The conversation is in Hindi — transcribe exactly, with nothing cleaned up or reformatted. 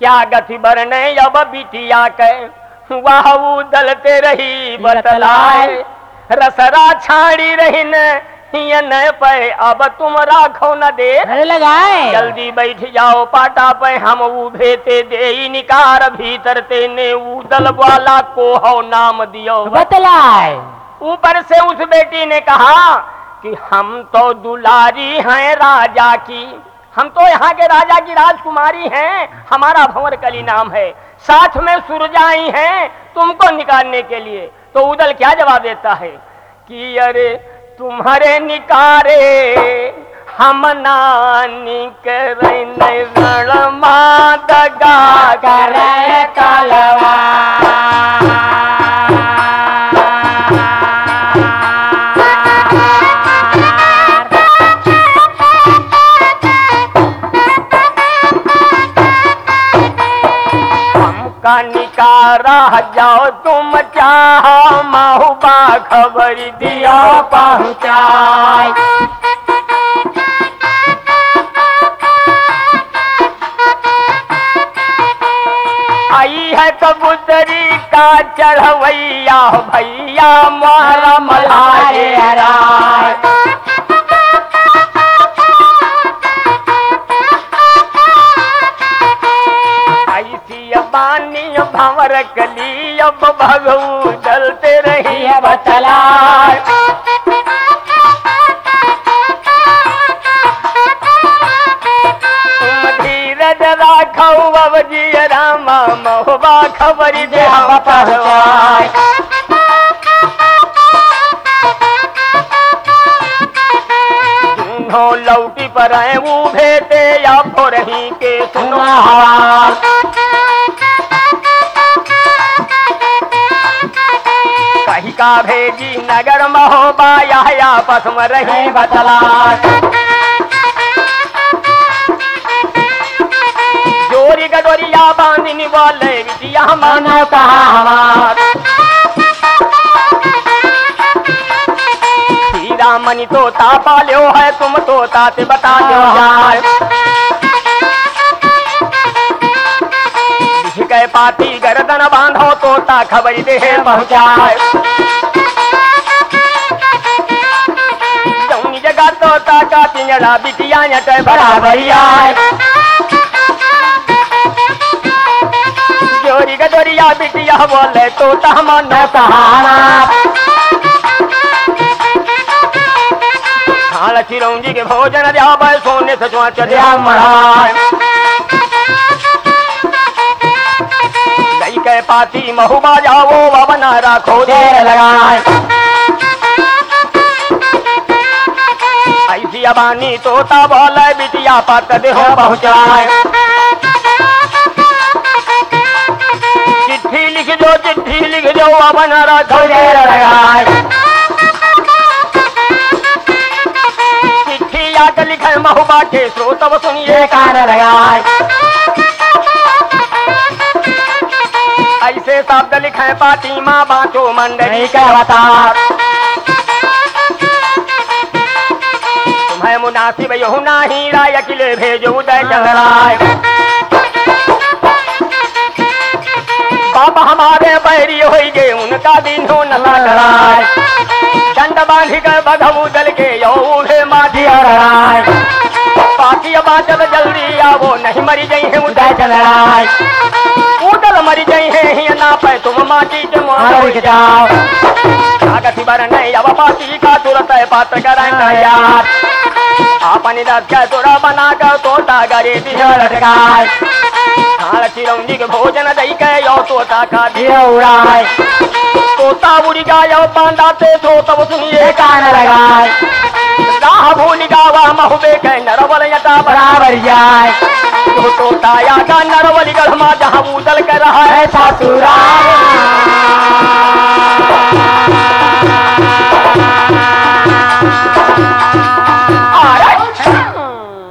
क्या गति बरने अब बिटिया के वाह उदलते रही बतलाए, रसरा छाड़ी रही न पे अब तुम राखो न दे लगाए, जल्दी बैठ जाओ पाटा पे हम उभेते दे निकार भीतर तेने उदल वाला को हो नाम दियो बतलाए। ऊपर से उस बेटी ने कहा कि हम तो दुलारी हैं राजा की, हम तो यहाँ के राजा की राजकुमारी हैं, हमारा भंवर कली नाम है, साथ में सुरजाई हैं तुमको निकालने के लिए। तो उदल क्या जवाब देता है कि अरे तुम्हारे निकारे हम ना निकरे रण मादगा करे तलवा। का निकारा जाओ तुम चाहो महुबा खबर दिया पहुँचाए। आई है कबूतरी का चढ़वैया भैया मारा मलाए राय। बानी भंवर कली अब भगऊ डलते रही बतलाए। तुम धीरज राखो अब जी रामा महुबा खबर दे पहुँचाए। जिन्हों लौटी पर आए वो भेटे या फोरही के सुनो हाल। कही का भेजी नगर महोबा या पसम रही बतलाए। जोरी गडोरिया बांधनी बोले विदिया मानो कहा हमार। हीरा मनी तोता पाल्यो है तुम तोता से बता दो यार। के पाती गर्दन बांधो तोता खबर दे पहुँचाए। जौनी जगह तोता का पिंजड़ा बिटिया नट बराबरिया। जोरी गडोरिया बिटिया बोले तोता मानो कहाना। खाल चिरौंजी के भोजन दिया सोने से चुआ चढ़िया मढ़ाए। के पाती महुबा जाओ बना रखो देर लगाए। ऐसी अबानी तोता बोले बिटिया पात देहो पहुँचाए। चिट्ठी लिख दो चिट्ठी लिख दो बना रखो देर लगाए। चिट्ठी आकर लिखे महुबा के स्रोत सुनिए कान लगाए। ऐसे शब्द लिखे पाती माँ बाँचो मंडली के अवतार। तुम्हें मुनासिब यहू नहीं राय अकेले भेजो उदय चंद्राय। बाबा हमारे बैरी हो गए उनका दिन हो न लड़ाए। दंड बांध कर बघऊ दल के यौधे माधी हराए। पाती बाँचल जल्दी आवो नहीं मरी गई है उदय चंद्राय। उदल मरी गई है ना पे तुम माटी के मार जाओ। कागती बरने अब पाती का तुरंत पात्र कराएंगे यार। अपनी दस का तोड़ा बना कर तोता गरे दिया लटकाए। हाल चिरौंजी के भोजन दई के यो तोता का दिया उड़ाए। तोता उड़ी गायो बांधाते तो तब सुनिए कान लगाए। राह भूल गावा महुबे के नरवल यटा बराबर जाए। तो तोता या का नरवली गढ़ जहाँ उदल कर रहा है सासुराल।